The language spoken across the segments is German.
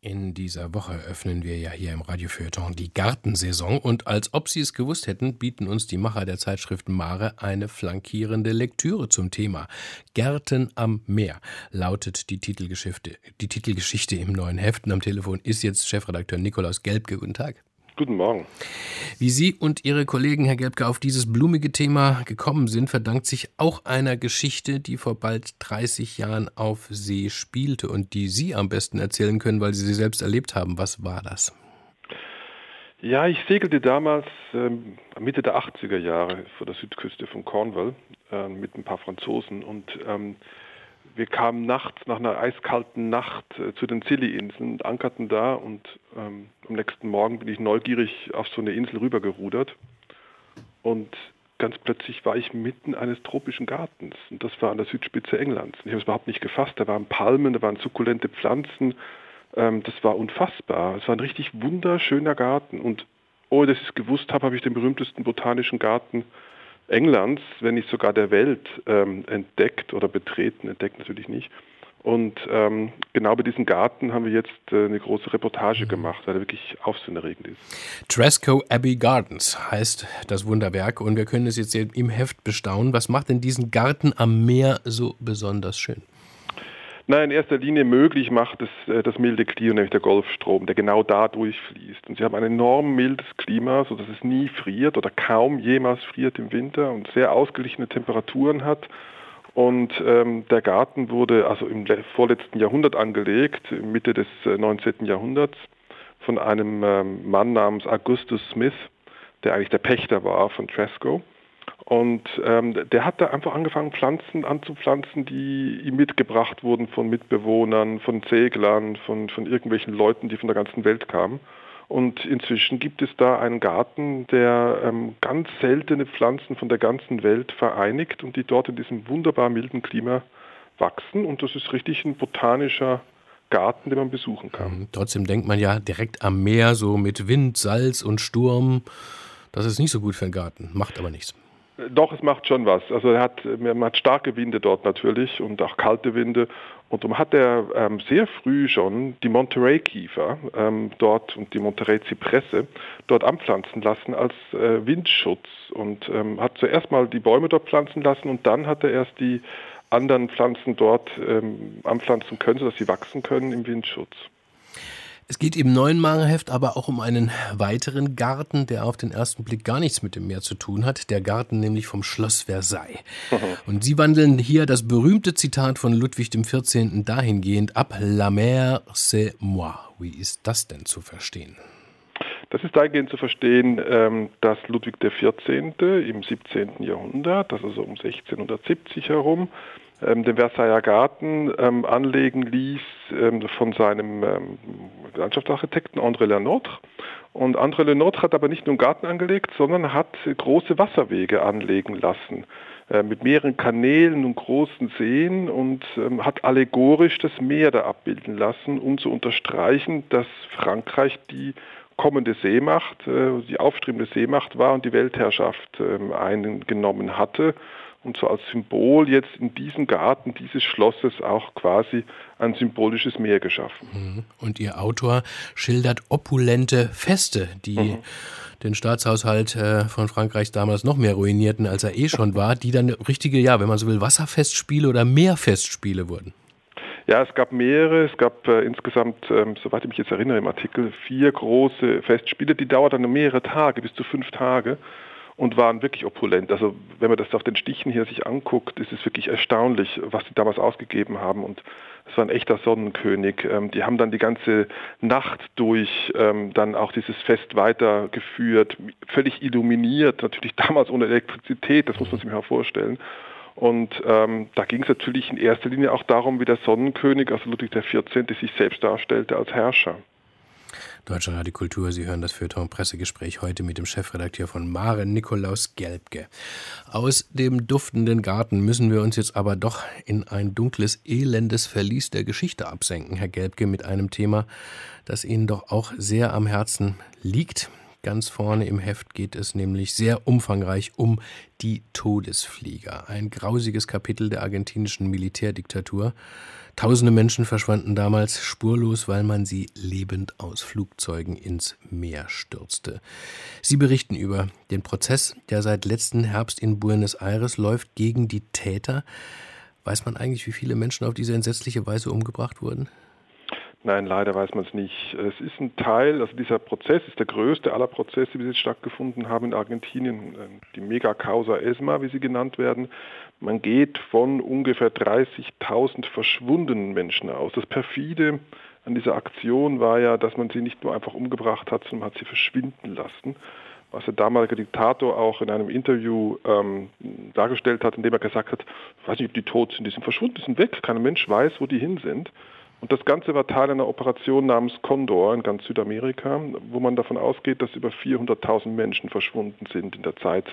In dieser Woche öffnen wir ja hier im Radiofeuilleton die Gartensaison und als ob Sie es gewusst hätten, bieten uns die Macher der Zeitschrift Mare eine flankierende Lektüre zum Thema. Gärten am Meer lautet die Titelgeschichte im neuen Heft. Und am Telefon ist jetzt Chefredakteur Nikolaus Gelbke. Guten Tag. Guten Morgen. Wie Sie und Ihre Kollegen, Herr Gelbke, auf dieses blumige Thema gekommen sind, verdankt sich auch einer Geschichte, die vor bald 30 Jahren auf See spielte und die Sie am besten erzählen können, weil Sie sie selbst erlebt haben. Was war das? Ja, ich segelte damals Mitte der 80er Jahre vor der Südküste von Cornwall mit ein paar Franzosen und wir kamen nachts, nach einer eiskalten Nacht, zu den Scilly-Inseln und ankerten da und am nächsten Morgen bin ich neugierig auf so eine Insel rübergerudert und ganz plötzlich war ich mitten eines tropischen Gartens und das war an der Südspitze Englands. Ich habe es überhaupt nicht gefasst, da waren Palmen, da waren sukkulente Pflanzen, das war unfassbar. Es war ein richtig wunderschöner Garten und ohne dass ich es gewusst habe, habe ich den berühmtesten botanischen Garten Englands, wenn nicht sogar der Welt, entdeckt oder betreten, entdeckt natürlich nicht. Und genau bei diesem Garten haben wir jetzt eine große Reportage gemacht, weil er wirklich aufsehenerregend ist. Tresco Abbey Gardens heißt das Wunderwerk und wir können es jetzt im Heft bestaunen. Was macht denn diesen Garten am Meer so besonders schön? Na, in erster Linie möglich macht es das milde Klima, nämlich der Golfstrom, der genau da durchfließt. Und sie haben ein enorm mildes Klima, sodass es nie friert oder kaum jemals friert im Winter und sehr ausgeglichene Temperaturen hat. Und der Garten wurde also im vorletzten Jahrhundert angelegt, Mitte des 19. Jahrhunderts, von einem Mann namens Augustus Smith, der eigentlich der Pächter war von Tresco. Und der hat da einfach angefangen, Pflanzen anzupflanzen, die ihm mitgebracht wurden von Mitbewohnern, von Seglern, von irgendwelchen Leuten, die von der ganzen Welt kamen. Und inzwischen gibt es da einen Garten, der ganz seltene Pflanzen von der ganzen Welt vereinigt und die dort in diesem wunderbar milden Klima wachsen. Und das ist richtig ein botanischer Garten, den man besuchen kann. Trotzdem denkt man ja direkt am Meer, so mit Wind, Salz und Sturm. Das ist nicht so gut für einen Garten, macht aber nichts. Doch, es macht schon was. Also man hat starke Winde dort natürlich und auch kalte Winde. Und darum hat er sehr früh schon die Monterey-Kiefer dort und die Monterey-Zypresse dort anpflanzen lassen als Windschutz. Und hat zuerst mal die Bäume dort pflanzen lassen und dann hat er erst die anderen Pflanzen dort anpflanzen können, sodass sie wachsen können im Windschutz. Es geht im neuen Mare-Heft aber auch um einen weiteren Garten, der auf den ersten Blick gar nichts mit dem Meer zu tun hat. Der Garten nämlich vom Schloss Versailles. Und Sie wandeln hier das berühmte Zitat von Ludwig XIV. Dahingehend ab: La mer, c'est moi. Wie ist das denn zu verstehen? Das ist dahingehend zu verstehen, dass Ludwig XIV. Im 17. Jahrhundert, also so um 1670 herum, den Versailler Garten anlegen ließ von seinem Landschaftsarchitekten André Le Nôtre. Und André Le Nôtre hat aber nicht nur einen Garten angelegt, sondern hat große Wasserwege anlegen lassen mit mehreren Kanälen und großen Seen und hat allegorisch das Meer da abbilden lassen, um zu unterstreichen, dass Frankreich die kommende Seemacht, die aufstrebende Seemacht war und die Weltherrschaft eingenommen hatte. Und so als Symbol jetzt in diesem Garten dieses Schlosses auch quasi ein symbolisches Meer geschaffen. Und Ihr Autor schildert opulente Feste, die den Staatshaushalt von Frankreich damals noch mehr ruinierten, als er schon war, die dann richtige, wenn man so will, Wasserfestspiele oder Meerfestspiele wurden. Ja, es gab mehrere. Es gab insgesamt, soweit ich mich jetzt erinnere im Artikel, 4 große Festspiele. Die dauerten dann mehrere Tage, bis zu 5 Tage. Und waren wirklich opulent. Also wenn man das auf den Stichen hier sich anguckt, ist es wirklich erstaunlich, was sie damals ausgegeben haben. Und es war ein echter Sonnenkönig. Die haben dann die ganze Nacht durch dann auch dieses Fest weitergeführt, völlig illuminiert, natürlich damals ohne Elektrizität, das muss man sich mal vorstellen. Und da ging es natürlich in erster Linie auch darum, wie der Sonnenkönig, also Ludwig XIV., sich selbst darstellte als Herrscher. Deutsche Radio Kultur, Sie hören das Feuilleton-Pressegespräch heute mit dem Chefredakteur von Mare, Nikolaus Gelbke. Aus dem duftenden Garten müssen wir uns jetzt aber doch in ein dunkles, elendes Verlies der Geschichte absenken, Herr Gelbke, mit einem Thema, das Ihnen doch auch sehr am Herzen liegt. Ganz vorne im Heft geht es nämlich sehr umfangreich um die Todesflieger. Ein grausiges Kapitel der argentinischen Militärdiktatur. Tausende Menschen verschwanden damals spurlos, weil man sie lebend aus Flugzeugen ins Meer stürzte. Sie berichten über den Prozess, der seit letzten Herbst in Buenos Aires läuft, gegen die Täter. Weiß man eigentlich, wie viele Menschen auf diese entsetzliche Weise umgebracht wurden? Nein, leider weiß man es nicht. Es ist ein Teil, also dieser Prozess ist der größte aller Prozesse, die bis jetzt stattgefunden haben in Argentinien, die Mega-Causa ESMA, wie sie genannt werden. Man geht von ungefähr 30.000 verschwundenen Menschen aus. Das perfide an dieser Aktion war ja, dass man sie nicht nur einfach umgebracht hat, sondern hat sie verschwinden lassen. Was der damalige Diktator auch in einem Interview dargestellt hat, indem er gesagt hat, ich weiß nicht, ob die tot sind, die sind verschwunden, die sind weg, kein Mensch weiß, wo die hin sind. Und das Ganze war Teil einer Operation namens Condor in ganz Südamerika, wo man davon ausgeht, dass über 400.000 Menschen verschwunden sind in der Zeit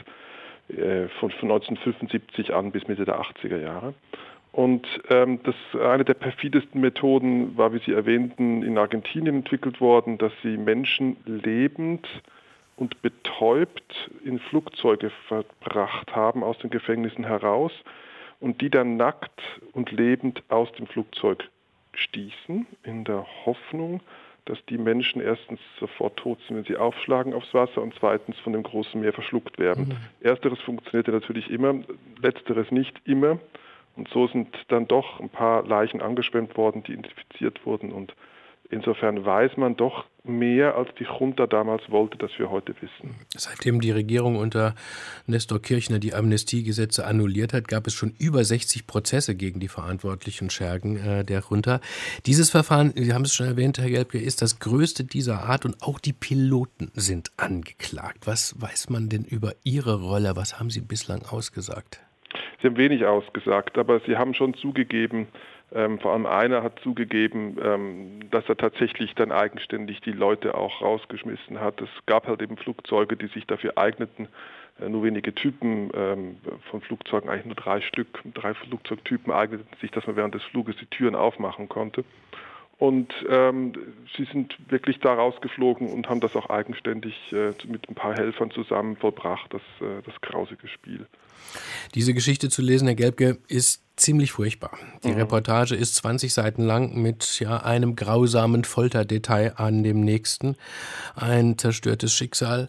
von 1975 an bis Mitte der 80er Jahre. Und eine der perfidesten Methoden war, wie Sie erwähnten, in Argentinien entwickelt worden, dass sie Menschen lebend und betäubt in Flugzeuge verbracht haben aus den Gefängnissen heraus und die dann nackt und lebend aus dem Flugzeug stießen, in der Hoffnung, dass die Menschen erstens sofort tot sind, wenn sie aufschlagen aufs Wasser und zweitens von dem großen Meer verschluckt werden. Ersteres funktionierte natürlich immer, letzteres nicht immer. Und so sind dann doch ein paar Leichen angeschwemmt worden, die identifiziert wurden. Und insofern weiß man doch mehr, als die Junta damals wollte, dass wir heute wissen. Seitdem die Regierung unter Nestor Kirchner die Amnestiegesetze annulliert hat, gab es schon über 60 Prozesse gegen die verantwortlichen Schergen der Junta. Dieses Verfahren, Sie haben es schon erwähnt, Herr Gelbke, ist das größte dieser Art und auch die Piloten sind angeklagt. Was weiß man denn über Ihre Rolle? Was haben Sie bislang ausgesagt? Sie haben wenig ausgesagt, aber Sie haben schon zugegeben, vor allem einer hat zugegeben, dass er tatsächlich dann eigenständig die Leute auch rausgeschmissen hat. Es gab halt eben Flugzeuge, die sich dafür eigneten, nur wenige Typen von Flugzeugen, eigentlich nur 3 Flugzeugtypen eigneten sich, dass man während des Fluges die Türen aufmachen konnte. Und sie sind wirklich da rausgeflogen und haben das auch eigenständig mit ein paar Helfern zusammen vollbracht, das grausige Spiel. Diese Geschichte zu lesen, Herr Gelbke, ist ziemlich furchtbar. Die Reportage ist 20 Seiten lang mit einem grausamen Folterdetail an dem nächsten. Ein zerstörtes Schicksal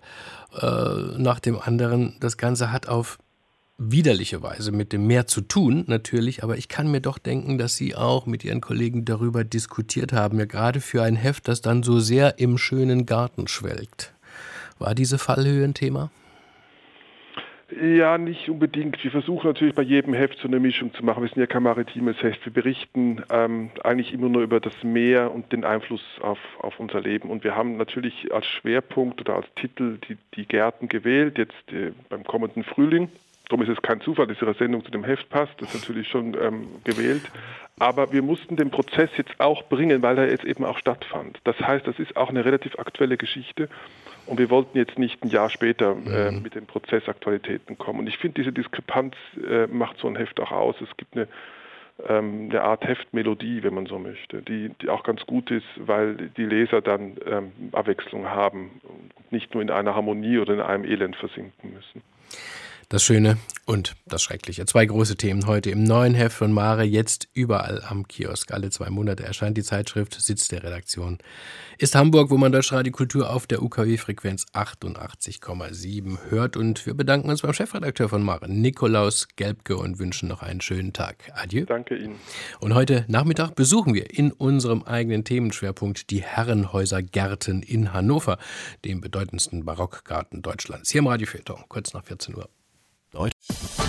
nach dem anderen. Das Ganze hat auf widerliche Weise mit dem Meer zu tun, natürlich, aber ich kann mir doch denken, dass Sie auch mit Ihren Kollegen darüber diskutiert haben, ja gerade für ein Heft, das dann so sehr im schönen Garten schwelgt. War diese Fallhöhe ein Thema? Ja, nicht unbedingt. Wir versuchen natürlich bei jedem Heft so eine Mischung zu machen. Wir sind ja kein maritimes Heft. Wir berichten eigentlich immer nur über das Meer und den Einfluss auf unser Leben. Und wir haben natürlich als Schwerpunkt oder als Titel die Gärten gewählt, jetzt beim kommenden Frühling. Darum ist es kein Zufall, dass Ihre Sendung zu dem Heft passt. Das ist natürlich schon gewählt. Aber wir mussten den Prozess jetzt auch bringen, weil er jetzt eben auch stattfand. Das heißt, das ist auch eine relativ aktuelle Geschichte. Und wir wollten jetzt nicht ein Jahr später mit den Prozessaktualitäten kommen. Und ich finde, diese Diskrepanz macht so ein Heft auch aus. Es gibt eine Art Heftmelodie, wenn man so möchte, die auch ganz gut ist, weil die Leser dann Abwechslung haben und nicht nur in einer Harmonie oder in einem Elend versinken müssen. Das Schöne und das Schreckliche. 2 große Themen heute im neuen Heft von Mare, jetzt überall am Kiosk. Alle 2 Monate erscheint die Zeitschrift. Sitz der Redaktion ist Hamburg, wo man Deutschradio Kultur auf der UKW-Frequenz 88,7 hört. Und wir bedanken uns beim Chefredakteur von Mare, Nikolaus Gelbke, und wünschen noch einen schönen Tag. Adieu. Danke Ihnen. Und heute Nachmittag besuchen wir in unserem eigenen Themenschwerpunkt die Herrenhäuser-Gärten in Hannover, dem bedeutendsten Barockgarten Deutschlands. Hier im Radio Feuilleton, kurz nach 14 Uhr.